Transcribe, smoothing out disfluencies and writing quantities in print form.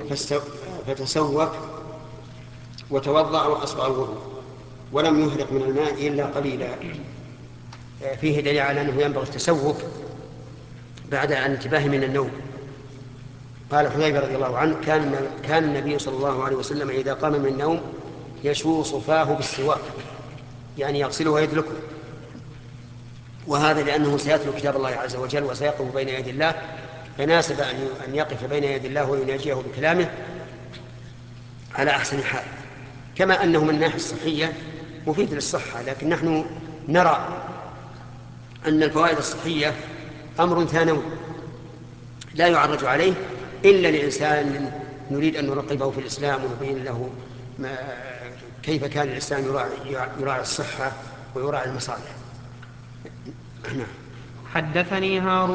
فتسوك وتوضأ وأسبغ الوضوء ولم يهرق من الماء إلا قليلا. فيه دليل على أنه ينبغي التسوك بعد الانتباه من النوم. قال حذيفة رضي الله عنه: كان النبي صلى الله عليه وسلم إذا قام من النوم يشوص فاه بالسواك، يعني يغسله ويدلكه. وهذا لأنه سيتلو كتاب الله عز وجل وسيقف بين يدي الله، فناسب أن يقف بين يدي الله ويناجيه بكلامه على أحسن حال. كما أنه من الناحية الصحية مفيد للصحة، لكن نحن نرى أن الفوائد الصحية أمر ثانوي لا يعرج عليه إلا لإنسان نريد أن نرقبه في الإسلام ونبين له كيف كان الإسلام يراعي الصحة ويراعي المصالح. حدثني هارون